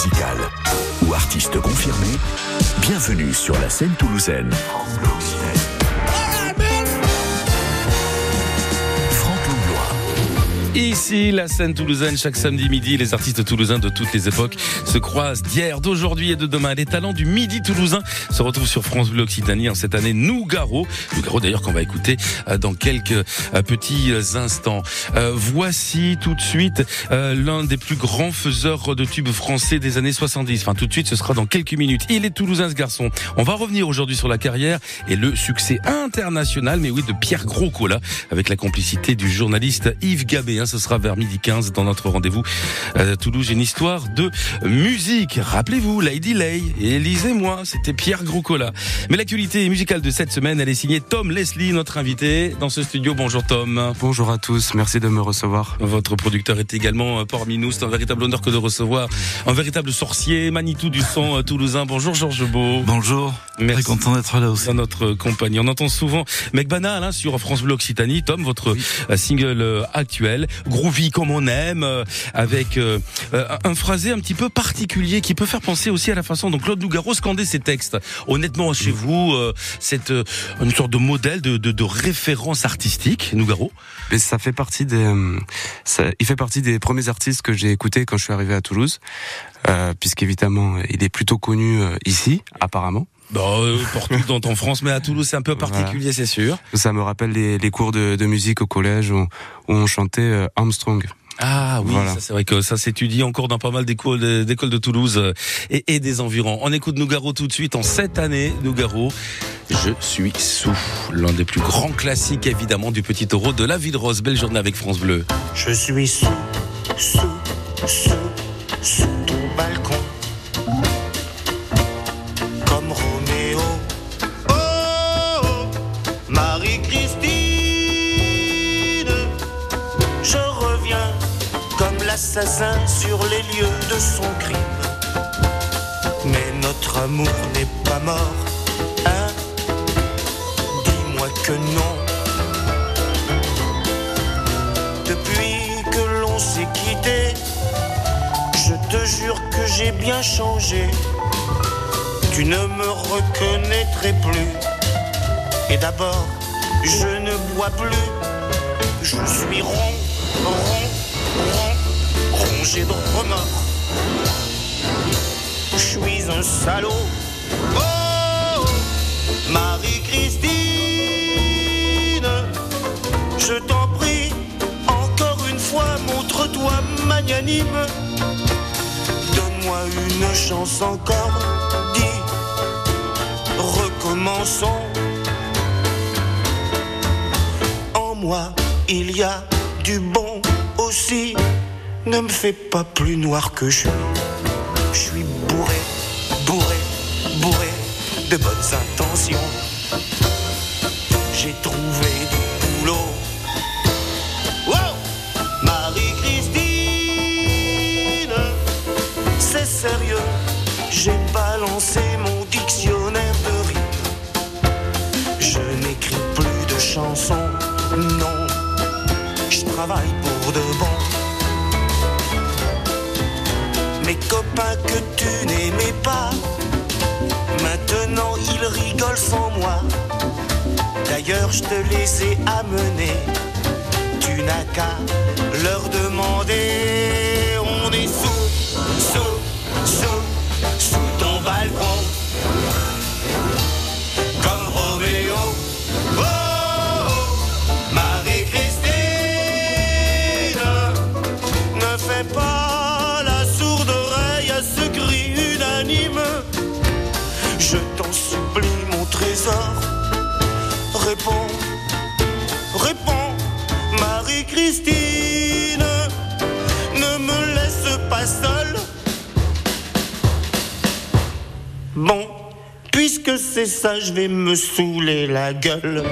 musicale ou artiste confirmé, bienvenue sur la scène toulousaine. Ici, la scène toulousaine, chaque samedi midi, les artistes toulousains de toutes les époques se croisent d'hier, d'aujourd'hui et de demain. Les talents du midi toulousain se retrouvent sur France Bleu Occitanie en cette année Nougaro. Nougaro d'ailleurs qu'on va écouter dans quelques petits instants. Voici tout de suite l'un des plus grands faiseurs de tubes français des années 70. Enfin tout de suite, ce sera dans quelques minutes. Il est toulousain ce garçon. On va revenir aujourd'hui sur la carrière et le succès international, mais oui, de Pierre Groscola, avec la complicité du journaliste Yves Gabé. Ce sera vers 12h15 dans notre rendez-vous Toulouse, une histoire de musique. Rappelez-vous, Lady Lay et Élise et moi, c'était Pierre Groscola. Mais l'actualité musicale de cette semaine, elle est signée Tom Leslie, notre invité dans ce studio. Bonjour Tom. Bonjour à tous, merci de me recevoir. Votre producteur est également parmi nous, c'est un véritable honneur que de recevoir un véritable sorcier, Manitou du son toulousain. Bonjour Georges Beau. Bonjour, merci. Très content d'être là aussi. Dans notre compagnie. On entend souvent Mec Banal sur France Bleu Occitanie. Tom, votre single actuel. Groovy comme on aime, avec un phrasé un petit peu particulier qui peut faire penser aussi à la façon dont Claude Nougaro scandait ses textes. Honnêtement, chez vous, c'est une sorte de modèle de référence artistique, Nougaro. Mais ça fait partie il fait partie des premiers artistes que j'ai écoutés quand je suis arrivé à Toulouse, puisqu'évidemment, il est plutôt connu ici, apparemment. Partout en France, mais à Toulouse c'est un peu particulier, voilà. C'est sûr. Ça me rappelle les cours de musique au collège où on chantait Armstrong. Ah oui, voilà. Ça, c'est vrai que ça s'étudie encore dans pas mal d'écoles de Toulouse et des environs. On écoute Nougaro tout de suite en cette année. Nougaro, Je suis sous, l'un des plus grands classiques évidemment du Petit Taureau de la Vie de Rose. Belle journée avec France Bleu. Je suis sous ton balcon. Assassin sur les lieux de son crime. Mais notre amour n'est pas mort, hein? Dis-moi que non. Depuis que l'on s'est quitté, je te jure que j'ai bien changé. Tu ne me reconnaîtrais plus. Et d'abord, je ne bois plus. Je suis rond, rongé de remords. Je suis un salaud. Oh, Marie-Christine, je t'en prie, encore une fois, montre-toi magnanime. Donne-moi une chance encore, dis, recommençons. En moi, il y a du bon aussi. Ne me fais pas plus noir que je suis bourré de bonnes intentions. J'ai trouvé du boulot. Wow, Marie-Christine, c'est sérieux. J'ai balancé mon dictionnaire de rimes. Je n'écris plus de chansons, non. Je travaille pour de bon. Mes copains que tu n'aimais pas, maintenant ils rigolent sans moi. D'ailleurs je te les ai amenés. Tu n'as qu'à leur demander. On est sous ton balcon, comme Roméo. Oh, Marie-Christine, ne fais pas je t'en supplie, mon trésor. Réponds, Marie-Christine. Ne me laisse pas seule. Bon, puisque c'est ça, je vais me saouler la gueule.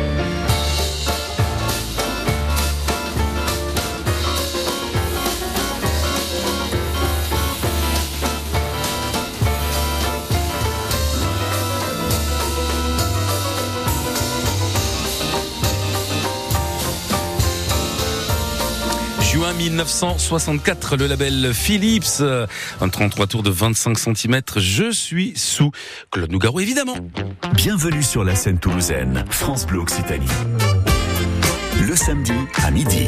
Juin 1964, le label Philips, un 33 tours de 25 cm, Je suis sous Claude Nougaro, évidemment. Bienvenue sur la scène toulousaine, France Bleu Occitanie. Le samedi à midi.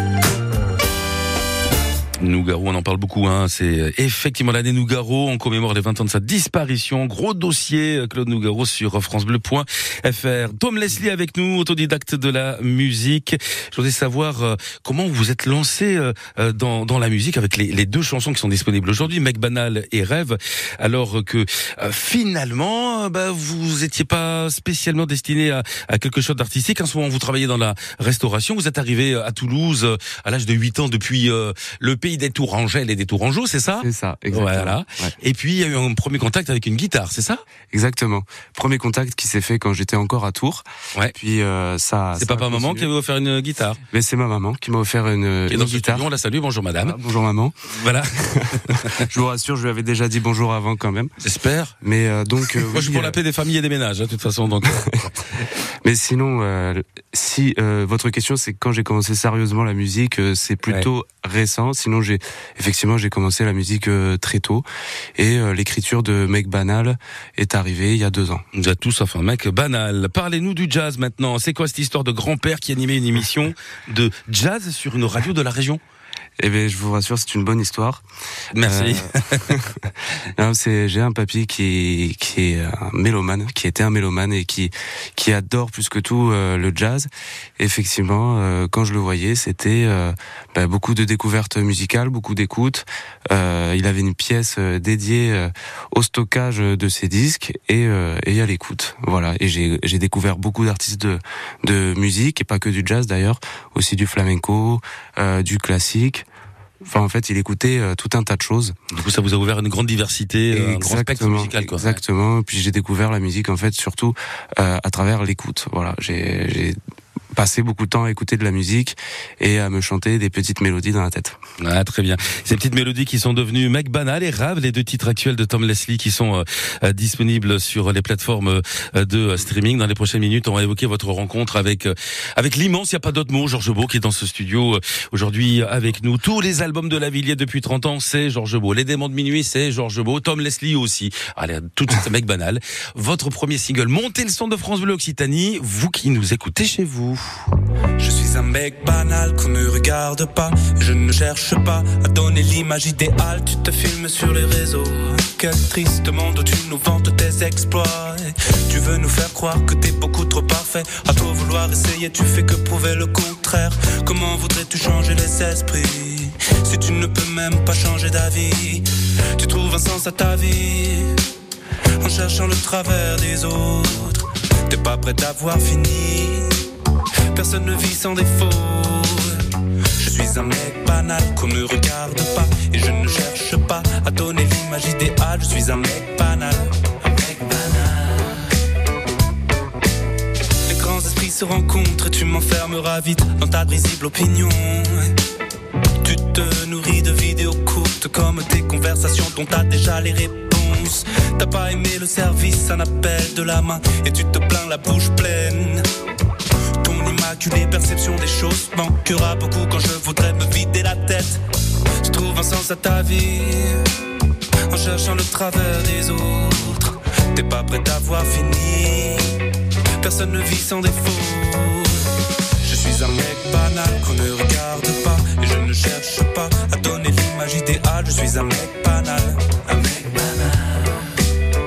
Nougaro, on en parle beaucoup, c'est effectivement l'année Nougaro, on commémore les 20 ans de sa disparition, gros dossier, Claude Nougaro sur francebleu.fr. Tom Leslie avec nous, autodidacte de la musique. Je voudrais savoir comment vous vous êtes lancé dans la musique avec les deux chansons qui sont disponibles aujourd'hui, Mec Banal et Rêve, alors que finalement, vous étiez pas spécialement destiné à quelque chose d'artistique. En ce moment, vous travaillez dans la restauration, vous êtes arrivé à Toulouse à l'âge de 8 ans depuis le pays des Tourangelles et des Tourangeaux, c'est ça ? C'est ça, exactement. Voilà. Ouais. Et puis, il y a eu un premier contact avec une guitare, c'est ça ? Exactement. Premier contact qui s'est fait quand j'étais encore à Tours. Ouais. Puis ça. C'est papa-maman qui avait offert une guitare. Mais c'est ma maman qui m'a offert une guitare. On la salue, bonjour madame. Ah, bonjour maman. Voilà. Je vous rassure, je lui avais déjà dit bonjour avant quand même. J'espère. Mais donc. Moi, je suis pour la paix des familles et des ménages, de toute façon. Donc. Mais sinon, si votre question c'est quand j'ai commencé sérieusement la musique, c'est plutôt récent. Sinon, j'ai commencé la musique très tôt et l'écriture de Mec Banal est arrivée il y a 2 ans. Nous a tous, enfin, Mec Banal. Parlez-nous du jazz maintenant. C'est quoi cette histoire de grand-père qui animait une émission de jazz sur une radio de la région ? Eh bien, je vous rassure, c'est une bonne histoire. Merci. Non, j'ai un papy qui est un mélomane, qui était un mélomane et qui adore plus que tout le jazz. Effectivement, quand je le voyais, c'était beaucoup de découvertes musicales, beaucoup d'écoutes. Il avait une pièce dédiée au stockage de ses disques et à l'écoute. Voilà. Et j'ai découvert beaucoup d'artistes de musique et pas que du jazz d'ailleurs, aussi du flamenco, du classique. Enfin, en fait, il écoutait tout un tas de choses. Du coup, ça vous a ouvert une grande diversité, un grand spectre musical, quoi. Exactement. Puis j'ai découvert la musique, en fait, surtout à travers l'écoute. Voilà, j'ai passé beaucoup de temps à écouter de la musique et à me chanter des petites mélodies dans la tête. Ah, très bien. Ces petites mélodies qui sont devenues Mec Banal et Rave, les 2 titres actuels de Tom Leslie qui sont disponibles sur les plateformes de streaming. Dans les prochaines minutes, on va évoquer votre rencontre avec l'immense, il n'y a pas d'autre mot, Georges Beau qui est dans ce studio aujourd'hui avec nous. Tous les albums de Lavilliers depuis 30 ans, c'est Georges Beau. Les Démons de minuit, c'est Georges Beau. Tom Leslie aussi. Allez, tout de suite, Mec Banal. Votre premier single, montez le son de France Bleu Occitanie, vous qui nous écoutez chez vous. Je suis un mec banal qu'on ne regarde pas. Je ne cherche pas à donner l'image idéale. Tu te filmes sur les réseaux. Quel triste monde où tu nous vantes tes exploits. Tu veux nous faire croire que t'es beaucoup trop parfait. À toi vouloir essayer, tu fais que prouver le contraire. Comment voudrais-tu changer les esprits si tu ne peux même pas changer d'avis? Tu trouves un sens à ta vie en cherchant le travers des autres. T'es pas prêt à voir fini. Personne ne vit sans défaut. Je suis un mec banal qu'on ne regarde pas. Et je ne cherche pas à donner l'image idéale. Je suis un mec banal. Un mec banal. Les grands esprits se rencontrent et tu m'enfermeras vite dans ta risible opinion. Tu te nourris de vidéos courtes comme tes conversations dont t'as déjà les réponses. T'as pas aimé le service, un appel de la main et tu te plains la bouche pleine. Immaculée perception des choses manquera beaucoup quand je voudrais me vider la tête. Tu trouves un sens à ta vie en cherchant le travers des autres. T'es pas prêt à voir fini. Personne ne vit sans défaut. Je suis un mec banal qu'on ne regarde pas. Et je ne cherche pas à donner l'image idéale. Je suis un mec banal. Un mec banal.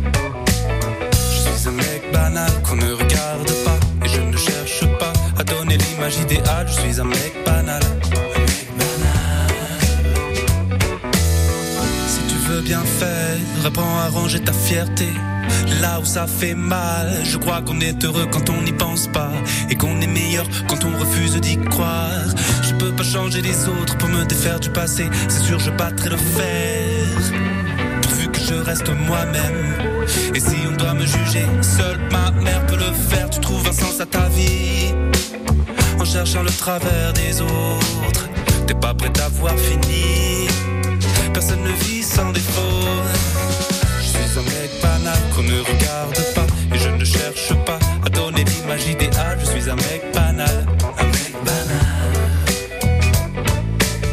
Je suis un mec banal qu'on ne regarde pas. Et je ne cherche pas à donner l'image idéale. Je suis un mec banal. Un mec banal. Si tu veux bien faire, apprends à ranger ta fierté là où ça fait mal. Je crois qu'on est heureux quand on n'y pense pas et qu'on est meilleur quand on refuse d'y croire. Je peux pas changer les autres pour me défaire du passé. C'est sûr je battrai le fer pourvu que je reste moi-même. Et si on doit me juger, seule ma mère peut le faire. Tu trouves un sens à ta vie en cherchant le travers des autres. T'es pas prêt à voir fini. Personne ne vit sans défaut. Je suis un mec banal qu'on ne regarde pas. Et je ne cherche pas à donner l'image idéale. Je suis un mec banal. Un mec banal.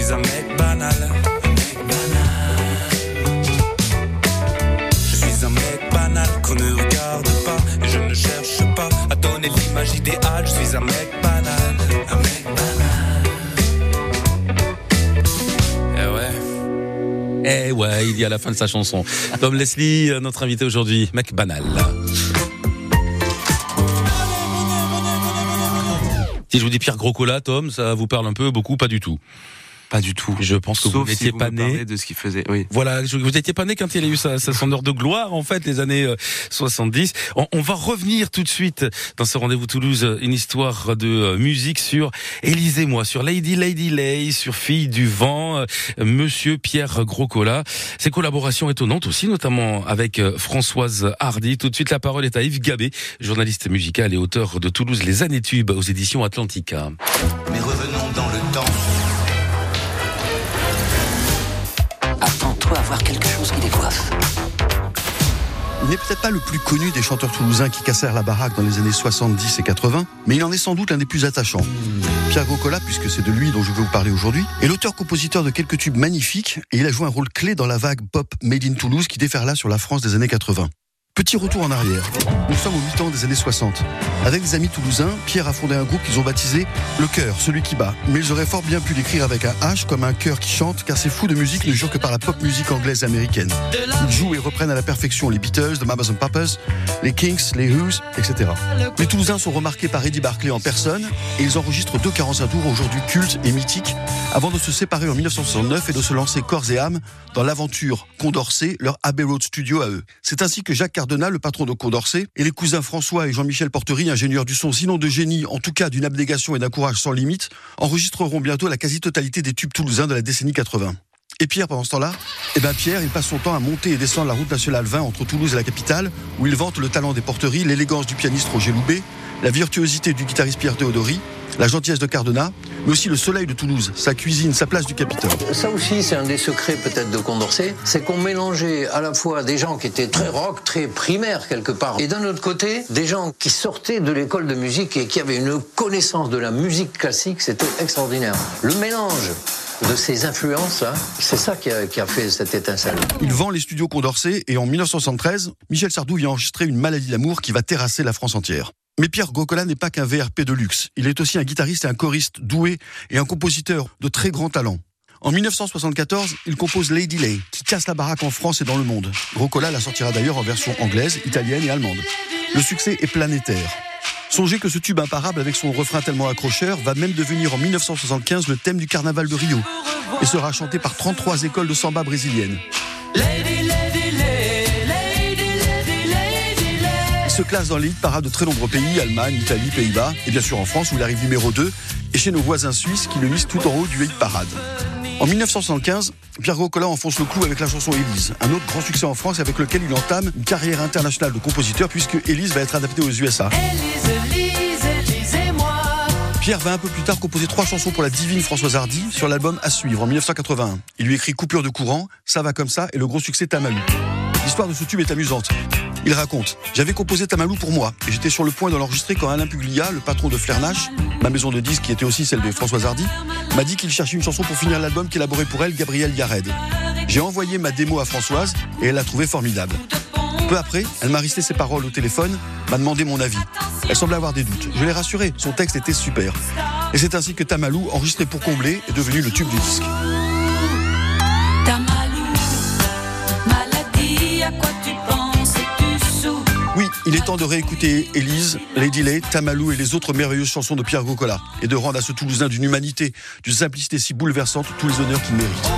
suis un mec banal. Je suis un mec banal qu'on ne regarde pas. Et je ne cherche pas à donner l'image idéale. Je suis un mec banal. Un mec banal. Eh ouais, il y a à la fin de sa chanson. Tom Leslie, notre invité aujourd'hui, mec banal. Si je vous dis Pierre Groscola, Tom, ça vous parle un peu, beaucoup, pas du tout? Pas du tout. Je pense que Sauf vous n'étiez si pas me né. parlez de ce qu'il faisait. Oui. Voilà, vous n'étiez pas né quand il a eu son heure de gloire, en fait, les années 70. On va revenir tout de suite dans ce rendez-vous Toulouse, une histoire de musique sur Élise et moi, sur Lady Lay, sur Fille du vent, Monsieur Pierre Groscola. Ses collaborations étonnantes aussi, notamment avec Françoise Hardy. Tout de suite, la parole est à Yves Gabé, journaliste musical et auteur de Toulouse Les Années Tubes aux éditions Atlantica. Mais revenons dans le temps. Attends-toi à voir quelque chose qui décoiffe. Il n'est peut-être pas le plus connu des chanteurs toulousains qui cassèrent la baraque dans les années 70 et 80, mais il en est sans doute l'un des plus attachants. Pierre Groscola, puisque c'est de lui dont je vais vous parler aujourd'hui, est l'auteur-compositeur de quelques tubes magnifiques et il a joué un rôle clé dans la vague pop Made in Toulouse qui déferla sur la France des années 80. Petit retour en arrière. Nous sommes au 8 ans des années 60. Avec des amis toulousains, Pierre a fondé un groupe qu'ils ont baptisé Le Chœur, celui qui bat. Mais ils auraient fort bien pu l'écrire avec un H comme un chœur qui chante, car ces fous de musique ne jurent que par la pop musique anglaise et américaine. Ils jouent et reprennent à la perfection les Beatles, The Mamas and Papas, les Kinks, les Who's, etc. Les Toulousains sont remarqués par Eddie Barclay en personne et ils enregistrent 2 45 tours aujourd'hui cultes et mythiques avant de se séparer en 1969 et de se lancer corps et âme dans l'aventure Condorcet, leur Abbey Road Studio à eux. C'est ainsi que Jacques Cardona, le patron de Condorcet, et les cousins François et Jean-Michel Portery, ingénieurs du son, sinon de génie, en tout cas d'une abnégation et d'un courage sans limite, enregistreront bientôt la quasi-totalité des tubes toulousains de la décennie 80. Et Pierre, pendant ce temps-là, Pierre, il passe son temps à monter et descendre la route nationale 20 entre Toulouse et la capitale, où il vante le talent des Portery, l'élégance du pianiste Roger Loubet, la virtuosité du guitariste Pierre Théodory, la gentillesse de Cardona, mais aussi le soleil de Toulouse, sa cuisine, sa place du Capitole. Ça aussi, c'est un des secrets peut-être de Condorcet, c'est qu'on mélangeait à la fois des gens qui étaient très rock, très primaires quelque part, et d'un autre côté, des gens qui sortaient de l'école de musique et qui avaient une connaissance de la musique classique, c'était extraordinaire. Le mélange de ces influences, c'est ça qui a fait cette étincelle. Il vend les studios Condorcet et en 1973, Michel Sardou vient enregistrer Une maladie d'amour qui va terrasser la France entière. Mais Pierre Groscola n'est pas qu'un VRP de luxe. Il est aussi un guitariste et un choriste doué et un compositeur de très grand talent. En 1974, il compose Lady Lay, qui casse la baraque en France et dans le monde. Groscola la sortira d'ailleurs en version anglaise, italienne et allemande. Le succès est planétaire. Songez que ce tube imparable avec son refrain tellement accrocheur va même devenir en 1975 le thème du carnaval de Rio et sera chanté par 33 écoles de samba brésiliennes. Lady, lady, se classe dans les hit parades de très nombreux pays, Allemagne, Italie, Pays-Bas, et bien sûr en France où il arrive numéro 2, et chez nos voisins suisses qui le misent tout en haut du hit parade. En 1975, Pierre Groscola enfonce le clou avec la chanson Élise, un autre grand succès en France avec lequel il entame une carrière internationale de compositeur puisque Élise va être adaptée aux USA. Élise et moi. Pierre va un peu plus tard composer 3 chansons pour la divine Françoise Hardy sur l'album À suivre en 1981. Il lui écrit Coupure de courant, Ça va comme ça et le gros succès Tamalou. L'histoire de ce tube est amusante. Il raconte « J'avais composé Tamalou pour moi et j'étais sur le point de l'enregistrer quand Alain Puglia, le patron de Flernache, ma maison de disques qui était aussi celle de Françoise Hardy, m'a dit qu'il cherchait une chanson pour finir l'album qu'élaborait pour elle Gabriel Yared. J'ai envoyé ma démo à Françoise et elle l'a trouvée formidable. Peu après, elle m'a risté ses paroles au téléphone, m'a demandé mon avis. Elle semblait avoir des doutes. Je l'ai rassurée, son texte était super. Et c'est ainsi que Tamalou, enregistré pour combler, est devenu le tube du disque. Oui, il est temps de réécouter Élise, Lady Lay, Tamalou et les autres merveilleuses chansons de Pierre Groscola et de rendre à ce Toulousain d'une humanité, d'une simplicité si bouleversante tous les honneurs qu'il mérite.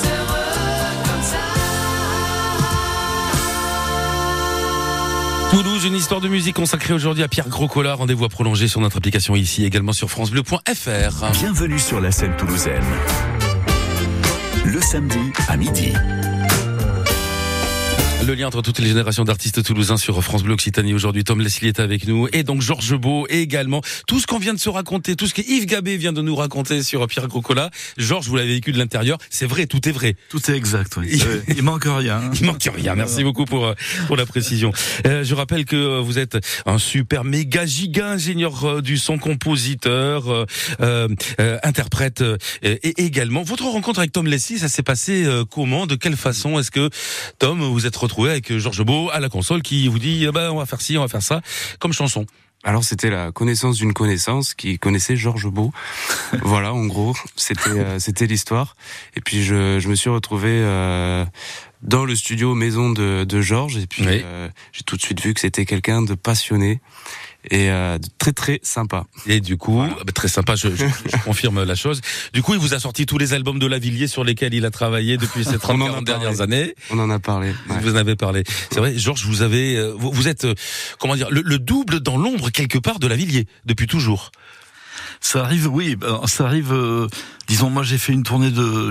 Toulouse, une histoire de musique consacrée aujourd'hui à Pierre Groscola. Rendez-vous à prolonger sur notre application ici, également sur francebleu.fr. Bienvenue sur la scène toulousaine. Le samedi à midi. Le lien entre toutes les générations d'artistes toulousains sur France Bleu Occitanie. Aujourd'hui, Tom Leslie est avec nous et donc Georges Beau également. Tout ce qu'on vient de se raconter, tout ce que Yves Gabé vient de nous raconter sur Pierre Grocola. Georges, vous l'avez vécu de l'intérieur. C'est vrai, tout est vrai. Tout est exact, oui. Il manque rien. Il manque rien. Merci beaucoup pour la précision. Je rappelle que vous êtes un super méga giga ingénieur du son, compositeur, interprète et également. Votre rencontre avec Tom Leslie, ça s'est passé comment? De quelle façon est-ce que Tom, vous êtes retrouvé avec Georges Beau à la console qui vous dit on va faire ci, on va faire ça comme chanson? Alors c'était la connaissance d'une connaissance qui connaissait Georges Beau. Voilà, en gros, c'était l'histoire. Et puis je me suis retrouvé dans le studio maison de Georges et puis oui. J'ai tout de suite vu que c'était quelqu'un de passionné et de très très sympa. Et du coup, voilà. Très sympa, je confirme la chose. Du coup, il vous a sorti tous les albums de Lavilliers sur lesquels il a travaillé depuis ces 30-40 dernières années. On en a parlé. Ouais. Vous en avez parlé. C'est vrai, Georges, vous êtes, comment dire, le double dans l'ombre quelque part de Lavilliers depuis toujours. Ça arrive, oui, ça arrive. Disons, moi, j'ai tourné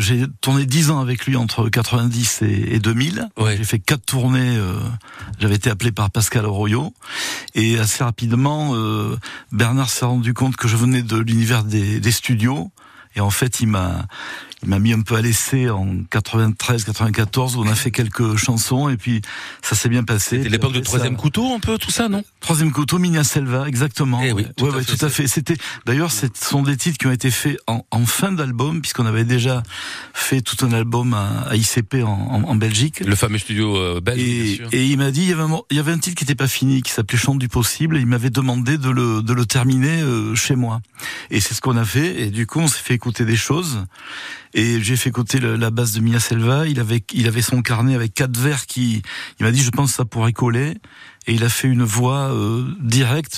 10 ans avec lui entre 90 et 2000. Ouais. J'ai fait 4 tournées. J'avais été appelé par Pascal Royot et assez rapidement, Bernard s'est rendu compte que je venais de l'univers des studios. Et en fait, il m'a mis un peu à l'essai en 93-94 où on a fait quelques chansons et puis ça s'est bien passé. C'était l'époque de Troisième Couteau, un peu tout ça, non? Troisième Couteau, Minia Selva, exactement. Eh oui, tout à fait. C'était d'ailleurs, ce sont des titres qui ont été faits en fin d'album puisqu'on avait déjà fait tout un album à ICP en Belgique. Le fameux studio belge. Bien sûr. Et il m'a dit il y avait un titre qui n'était pas fini qui s'appelait Chante du possible et il m'avait demandé de le terminer chez moi. Et c'est ce qu'on a fait et du coup on s'est fait écouter des choses. Et j'ai fait écouter la basse de Mia Selva. Il avait son carnet avec 4 vers il m'a dit je pense que ça pourrait coller. Et il a fait une voix directe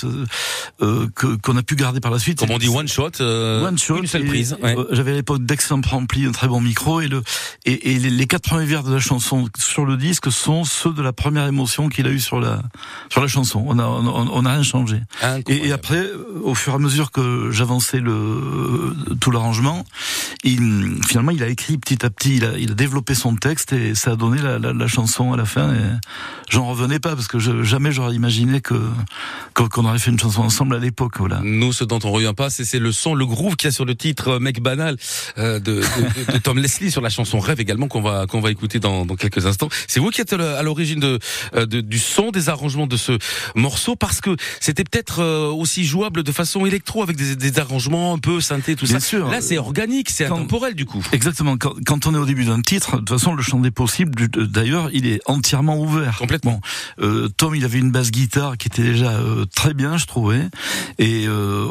qu'on a pu garder par la suite. Comme on dit one shot, une seule prise. Ouais. J'avais à l'époque d'excellent ampli, un très bon micro et les 4 premiers vers de la chanson sur le disque sont ceux de la première émotion qu'il a eue sur la chanson. On a rien changé. Et après, au fur et à mesure que j'avançais tout l'arrangement, finalement il a écrit petit à petit, il a développé son texte et ça a donné la chanson à la fin. Et j'en revenais pas parce que jamais j'aurais imaginé qu'on aurait fait une chanson ensemble à l'époque. Voilà. Nous, ce dont on revient pas, c'est le son, le groove qu'il y a sur le titre Mec Banal de Tom Leslie sur la chanson Rêve également qu'on va écouter dans quelques instants. C'est vous qui êtes à l'origine du son, des arrangements de ce morceau parce que c'était peut-être aussi jouable de façon électro avec des arrangements un peu synthé, tout Bien ça. Sûr. Là, c'est organique, c'est intemporel du coup. Exactement. Quand on est au début d'un titre, de toute façon, le champ des possibles, d'ailleurs, il est entièrement ouvert. Complètement. Tom, il avait une basse guitare qui était déjà très bien, je trouvais. Et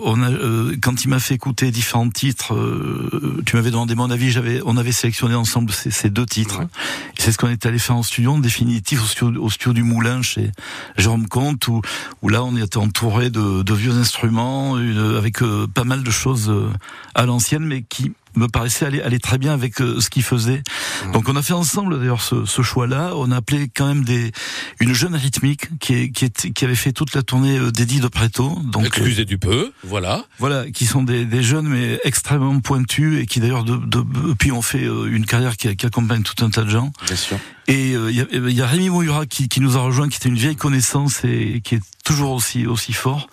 quand il m'a fait écouter différents titres, tu m'avais demandé mon avis. On avait sélectionné ensemble ces 2 titres. Ouais. C'est ce qu'on est allé faire en studio, en définitive, au studio du Moulin chez Jérôme Comte, où là on était entouré de vieux instruments, avec pas mal de choses à l'ancienne, mais qui me paraissait aller très bien avec ce qu'il faisait. Donc on a fait ensemble d'ailleurs ce choix-là. On a appelé quand même une jeune rythmique qui avait fait toute la tournée d'Eddie de Préto. Donc excusez du peu, voilà. Voilà, qui sont des jeunes mais extrêmement pointus et qui d'ailleurs puis ont fait une carrière qui accompagne tout un tas de gens. Bien sûr. Et il y a Rémi Moura qui nous a rejoint, qui était une vieille connaissance et qui est toujours aussi fort.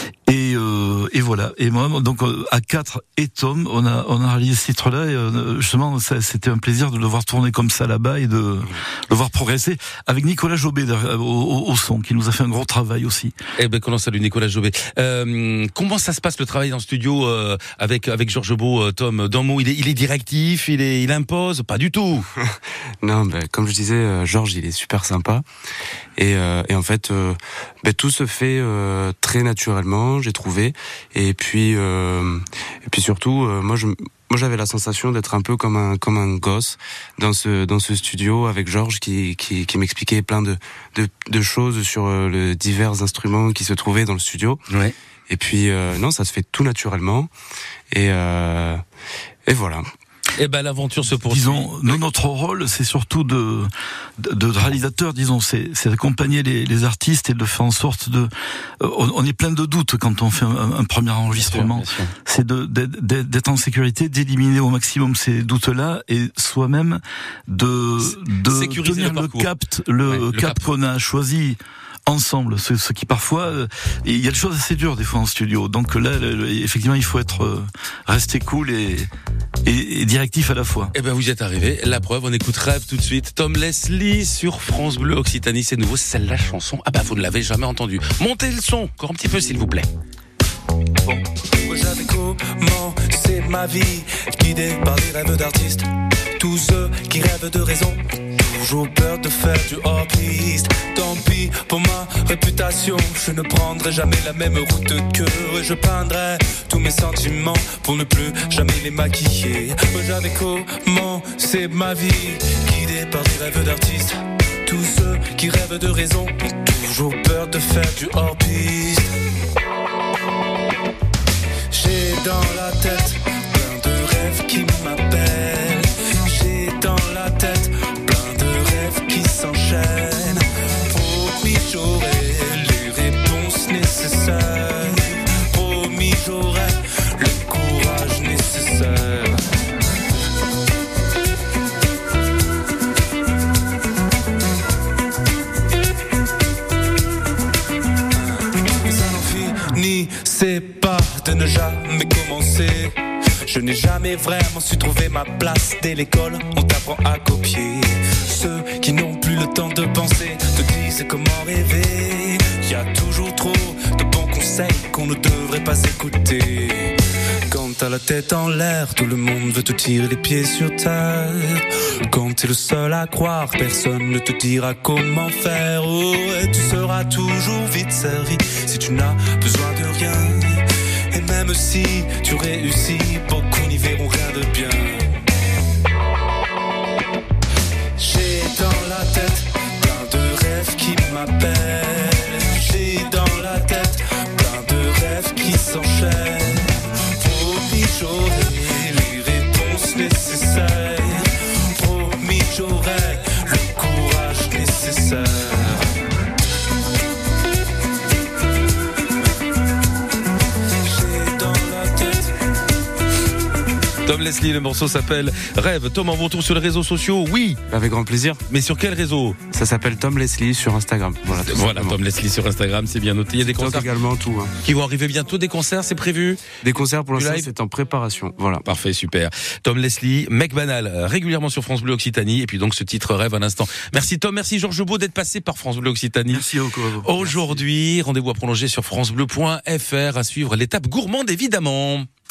Et voilà. Et moi, donc à 4 et Tom, on a réalisé ce titre-là. Et justement, c'était un plaisir de le voir tourner comme ça là-bas et de le voir progresser avec Nicolas Jobé au son, qui nous a fait un gros travail aussi. Eh ben, qu'on salue Nicolas Jobé. Comment ça se passe le travail dans le studio avec Georges Beau, Tom? D'un mot, il est directif, il impose, pas du tout. Non, comme je disais, Georges, il est super sympa. Et en fait, tout se fait très naturellement, j'ai trouvé. Et puis surtout, moi j'avais la sensation d'être un peu comme un gosse dans ce studio avec Georges qui m'expliquait plein de choses sur les divers instruments qui se trouvaient dans le studio. Ouais. Et puis non, ça se fait tout naturellement. Et voilà. Et ben l'aventure se poursuit. Disons, notre rôle, c'est surtout de réalisateur, disons, c'est d'accompagner les artistes et de faire en sorte on est plein de doutes quand on fait un premier enregistrement. Bien sûr. C'est d'être en sécurité, d'éliminer au maximum ces doutes-là et soi-même de sécuriser tenir le cap qu'on a choisi ensemble, ce qui parfois il y a des choses assez dures des fois en studio. Donc là, effectivement, il faut être rester cool et directif à la fois. Eh ben vous y êtes arrivé. La preuve, on écoute Rêve tout de suite. Tom Leslie sur France Bleu Occitanie, c'est nouveau, c'est la chanson. Ah bah vous ne l'avez jamais entendue. Montez le son, encore un petit peu s'il vous plaît. Bon, j'avais commencé ma vie, guidé par des rêves d'artistes. Tous ceux qui rêvent de raison, toujours peur de faire du hors-piste. Tant pis pour ma réputation, je ne prendrai jamais la même route qu'eux. Et je peindrai tous mes sentiments pour ne plus jamais les maquiller. J'avais commencé ma vie, guidé par des rêves d'artistes. Tous ceux qui rêvent de raison, toujours peur de faire du hors-piste. J'ai dans la tête plein de rêves qui m'appellent. J'ai dans la tête plein de rêves qui s'enchaînent. Promis j'aurai les réponses nécessaires. Promis j'aurai le courage nécessaire. Ça n'en finit, c'est pas de ne jamais commencer. Je n'ai jamais vraiment su trouver ma place. Dès l'école, on t'apprend à copier. Ceux qui n'ont plus le temps de penser te disent comment rêver. Il y a toujours trop de bons conseils qu'on ne devrait pas écouter. Quand t'as la tête en l'air, tout le monde veut te tirer les pieds sur terre. Quand t'es le seul à croire, personne ne te dira comment faire. Oh, et tu seras toujours vite servi si tu n'as besoin de rien. Et même si tu réussis, beaucoup n'y verront rien de bien. J'ai dans la tête plein de rêves qui m'appellent. J'ai dans la tête plein de rêves qui s'enchaînent. Promis j'aurai les réponses nécessaires. Promis j'aurai le courage nécessaire. Tom Leslie, le morceau s'appelle Rêve. Tom, on vous retrouve sur les réseaux sociaux, oui. Avec grand plaisir. Mais sur quel réseau? Ça s'appelle Tom Leslie sur Instagram. Voilà, Tom Leslie sur Instagram, c'est bien noté. Il y a des concerts également, tout. Hein. Qui vont arriver bientôt, des concerts, c'est prévu? Des concerts pour l'instant, c'est en préparation. Voilà. Parfait, super. Tom Leslie, mec banal, régulièrement sur France Bleu Occitanie, et puis donc ce titre Rêve à l'instant. Merci Tom, merci Georges Beau d'être passé par France Bleu Occitanie. Merci beaucoup. Aujourd'hui, rendez-vous à prolonger sur francebleu.fr à suivre l'étape gourmande évidemment.